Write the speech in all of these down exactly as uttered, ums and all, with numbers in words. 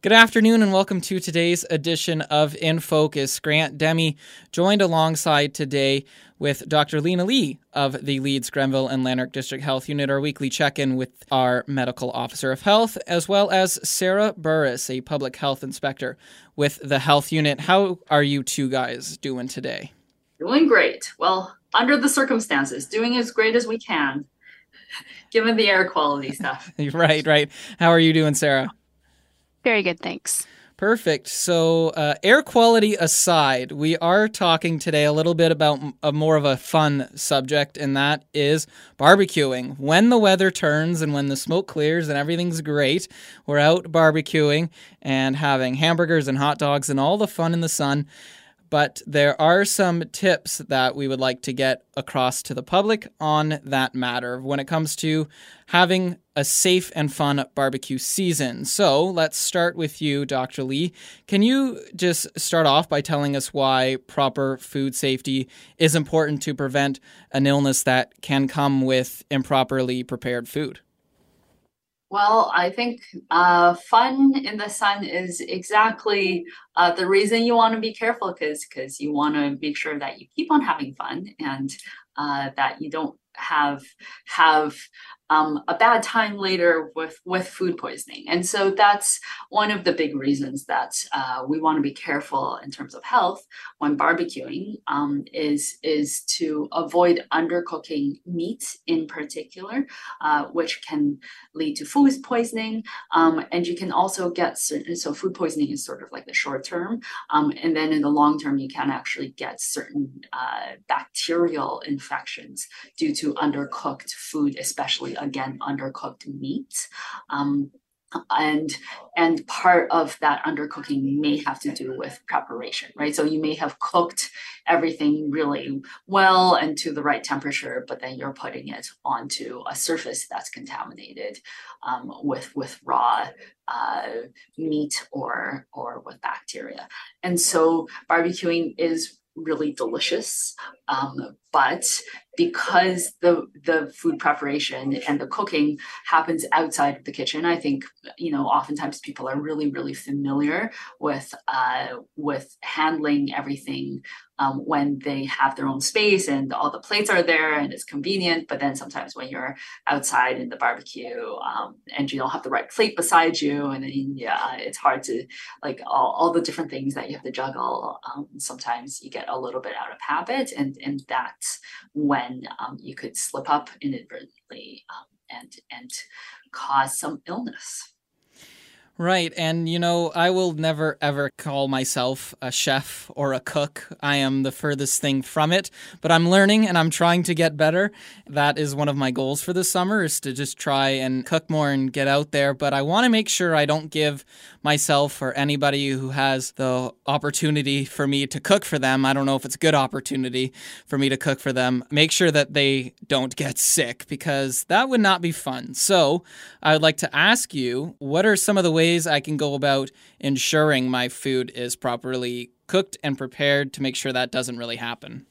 Good afternoon and welcome to today's edition of In Focus. Grant Demi joined alongside today with Doctor Lena Lee of the Leeds, Grenville and Lanark District Health Unit, our weekly check-in with our Medical Officer of Health, as well as Sarah Burris, a Public Health Inspector with the Health Unit. How are you two guys doing today? Doing great. Well, under the circumstances, doing as great as we can, given the air quality stuff. Right, right. How are you doing, Sarah? Very good, thanks. Perfect. So uh, air quality aside, we are talking today a little bit about a more of a fun subject, and that is barbecuing. When the weather turns and when the smoke clears and everything's great, we're out barbecuing and having hamburgers and hot dogs and all the fun in the sun. But there are some tips that we would like to get across to the public on that matter when it comes to having a safe and fun barbecue season. So let's start with you, Doctor Lee. Can you just start off by telling us why proper food safety is important to prevent an illness that can come with improperly prepared food? Well, I think uh, fun in the sun is exactly uh, the reason you want to be careful, because because you want to make sure that you keep on having fun and uh, that you don't have have um, a bad time later with with food poisoning. And so that's one of the big reasons that uh, we want to be careful in terms of health when barbecuing um, is is to avoid undercooking meat in particular, uh, which can lead to food poisoning. Um, and you can also get certain, so food poisoning is sort of like the short term. Um, and then in the long term, you can actually get certain uh, bacterial infections due to undercooked food, especially again, undercooked meat. Um, and and part of that undercooking may have to do with preparation, right? So you may have cooked everything really well and to the right temperature, but then you're putting it onto a surface that's contaminated um, with with raw uh, meat or or with bacteria. And so barbecuing is really delicious, um, but because the the food preparation and the cooking happens outside of the kitchen, I think, you know, oftentimes people are really, really familiar with uh, with handling everything um, when they have their own space and all the plates are there and it's convenient. But then sometimes when you're outside in the barbecue um, and you don't have the right plate beside you, and then yeah, it's hard to, like, all, all the different things that you have to juggle. Um, sometimes you get a little bit out of habit, and and that's when um, you could slip up inadvertently um, and and cause some illness. Right. And, you know, I will never, ever call myself a chef or a cook. I am the furthest thing from it, but I'm learning and I'm trying to get better. That is one of my goals for the summer, is to just try and cook more and get out there. But I want to make sure I don't give myself or anybody who has the opportunity for me to cook for them, I don't know if it's a good opportunity for me to cook for them, make sure that they don't get sick, because that would not be fun. So I would like to ask you, what are some of the ways I can go about ensuring my food is properly cooked and prepared to make sure that doesn't really happen?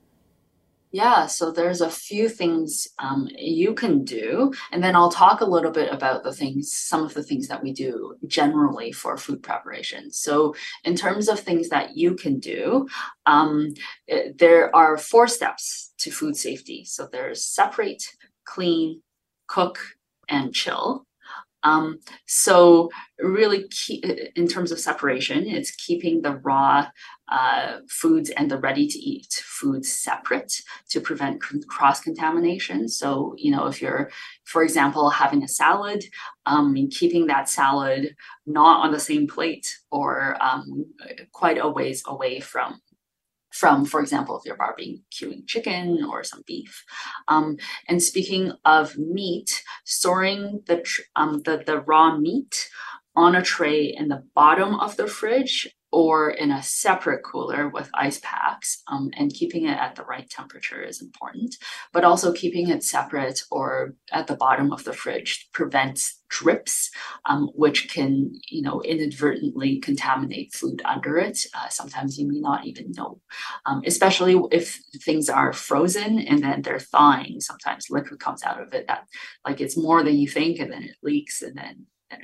Yeah, so there's a few things um, you can do, and then I'll talk a little bit about the things, some of the things that we do generally for food preparation. So in terms of things that you can do, um, eh, there are four steps to food safety. So there's separate, clean, cook, and chill. Um, so really key, in terms of separation, it's keeping the raw uh, foods and the ready to eat foods separate to prevent cross contamination. So, you know, if you're, for example, having a salad, um, keeping that salad not on the same plate or um, quite a ways away from from, for example, if you're barbecuing chicken or some beef. Um, and speaking of meat, storing the, tr- um, the, the raw meat on a tray in the bottom of the fridge or in a separate cooler with ice packs, um, and keeping it at the right temperature is important, but also keeping it separate or at the bottom of the fridge prevents drips, um, which can, you know, inadvertently contaminate food under it. Uh, sometimes you may not even know, um, especially if things are frozen and then they're thawing. Sometimes liquid comes out of it that, like, it's more than you think, and then it leaks, and then, then it's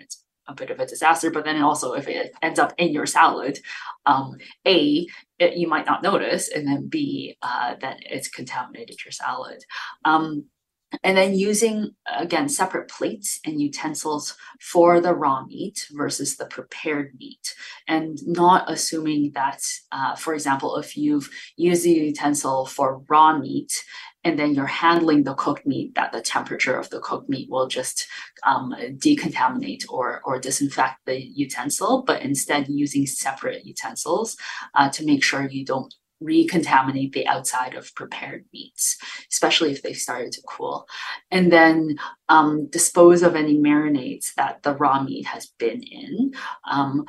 a bit of a disaster. But then also if it ends up in your salad, um, A, it, you might not notice, and then B, uh, then it's contaminated your salad. Um, And then using, again, separate plates and utensils for the raw meat versus the prepared meat. And not assuming that, uh, for example, if you've used the utensil for raw meat and then you're handling the cooked meat, that the temperature of the cooked meat will just um, decontaminate or, or disinfect the utensil, but instead using separate utensils uh, to make sure you don't recontaminate the outside of prepared meats, especially if they've started to cool. And then um, dispose of any marinades that the raw meat has been in. Um,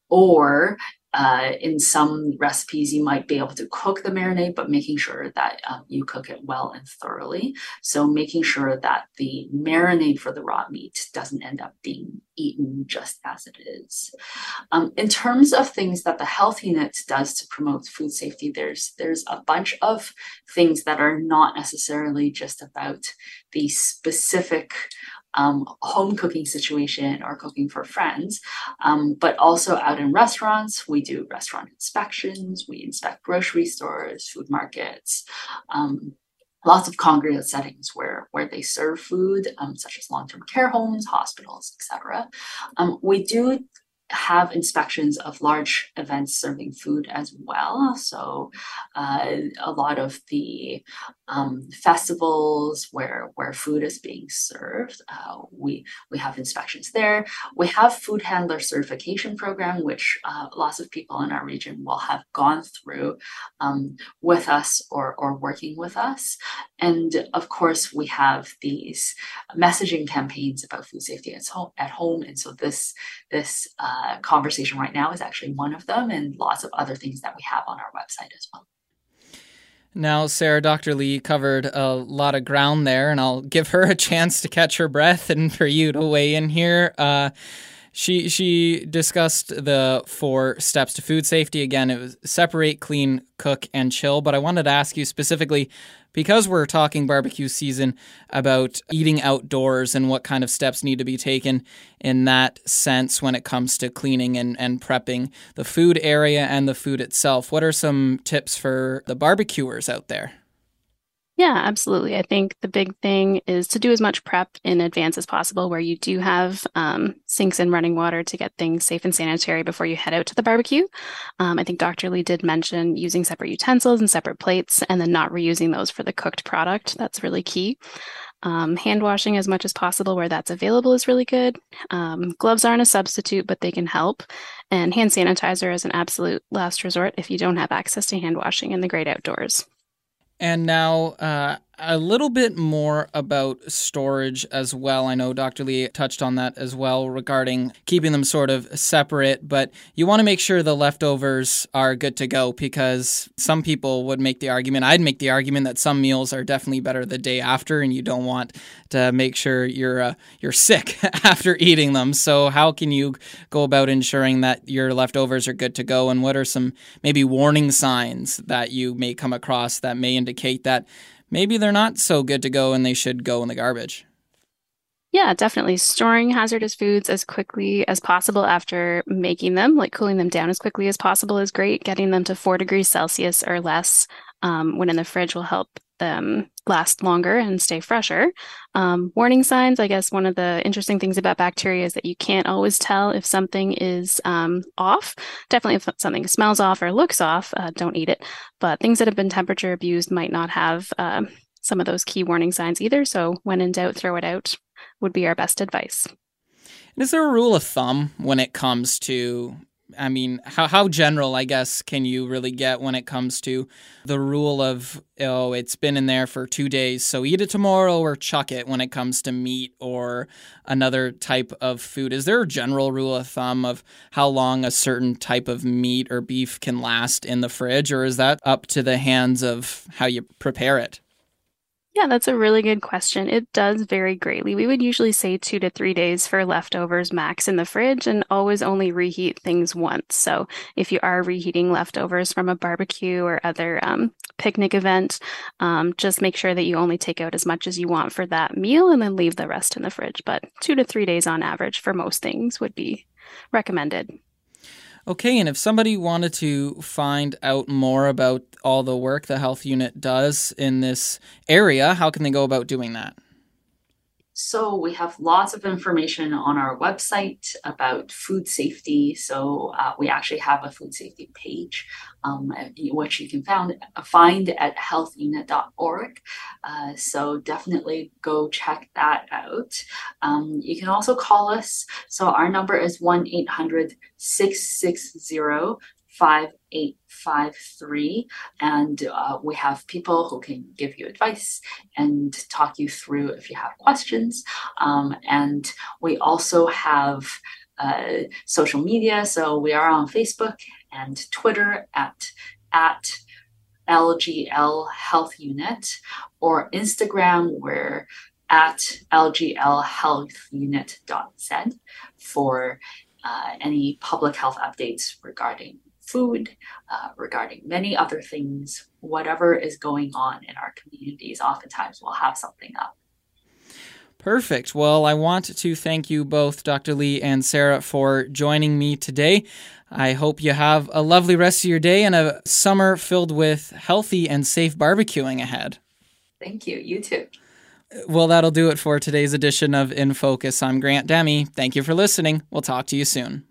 or uh, in some recipes, you might be able to cook the marinade, but making sure that um, you cook it well and thoroughly. So making sure that the marinade for the raw meat doesn't end up being eaten just as it is. Um, in terms of things that the Health Unit does to promote food safety, there's there's a bunch of things that are not necessarily just about the specific um, home cooking situation or cooking for friends, um, but also out in restaurants. We do restaurant inspections, we inspect grocery stores, food markets, um, lots of congregate settings where, where they serve food, um, such as long-term care homes, hospitals, et cetera. Um, we do have inspections of large events serving food as well. So uh, a lot of the um, festivals where where food is being served, uh, we we have inspections there. We have food handler certification program, which uh, lots of people in our region will have gone through um, with us or or working with us. And of course, we have these messaging campaigns about food safety at home. At home, and so this this uh, conversation right now is actually one of them, and lots of other things that we have on our website as well. Now, Sarah, Doctor Lee covered a lot of ground there, and I'll give her a chance to catch her breath and for you to weigh in here. Uh, she she discussed the four steps to food safety. Again, it was separate, clean, cook, and chill. But I wanted to ask you specifically, because we're talking barbecue season, about eating outdoors and what kind of steps need to be taken in that sense when it comes to cleaning and, and prepping the food area and the food itself. What are some tips for the barbecuers out there? Yeah, absolutely. I think the big thing is to do as much prep in advance as possible, where you do have um, sinks and running water to get things safe and sanitary before you head out to the barbecue. Um, I think Doctor Lee did mention using separate utensils and separate plates, and then not reusing those for the cooked product. That's really key. Um, hand washing as much as possible where that's available is really good. Um, gloves aren't a substitute, but they can help. And hand sanitizer is an absolute last resort if you don't have access to hand washing in the great outdoors. And now uh, a little bit more about storage as well. I know Doctor Lee touched on that as well regarding keeping them sort of separate, but you want to make sure the leftovers are good to go, because some people would make the argument, I'd make the argument that some meals are definitely better the day after, and you don't want to make sure you're uh, you're sick after eating them. So how can you go about ensuring that your leftovers are good to go, and what are some maybe warning signs that you may come across that may indicate that maybe they're not so good to go and they should go in the garbage? Yeah, definitely. Storing hazardous foods as quickly as possible after making them, like cooling them down as quickly as possible, is great. Getting them to four degrees Celsius or less um, when in the fridge will help them last longer and stay fresher. Um, warning signs, I guess one of the interesting things about bacteria is that you can't always tell if something is um, off. Definitely if something smells off or looks off, uh, don't eat it. But things that have been temperature abused might not have uh, some of those key warning signs either. So when in doubt, throw it out would be our best advice. And is there a rule of thumb when it comes to, I mean, how how general, I guess, can you really get when it comes to the rule of, oh, it's been in there for two days, so eat it tomorrow or chuck it when it comes to meat or another type of food? Is there a general rule of thumb of how long a certain type of meat or beef can last in the fridge, or is that up to the hands of how you prepare it? Yeah, that's a really good question. It does vary greatly. We would usually say two to three days for leftovers max in the fridge and always only reheat things once. So if you are reheating leftovers from a barbecue or other um, picnic event, um, just make sure that you only take out as much as you want for that meal and then leave the rest in the fridge. But two to three days on average for most things would be recommended. Okay, and if somebody wanted to find out more about all the work the health unit does in this area, how can they go about doing that? So we have lots of information on our website about food safety. So uh, we actually have a food safety page, um, which you can found, find at health unit dot org. Uh, so definitely go check that out. Um, you can also call us. So our number is one eight hundred six six zero five eight five three, and uh, we have people who can give you advice and talk you through if you have questions. Um, and we also have uh, social media, so we are on Facebook and Twitter at at L G L Health Unit, or Instagram, where at L G L health unit dot z for uh, any public health updates regarding food, uh, regarding many other things, whatever is going on in our communities. Oftentimes we'll have something up. Perfect. Well, I want to thank you both, Doctor Lee and Sarah, for joining me today. I hope you have a lovely rest of your day and a summer filled with healthy and safe barbecuing ahead. Thank you. You too. Well, that'll do it for today's edition of In Focus. I'm Grant Demme. Thank you for listening. We'll talk to you soon.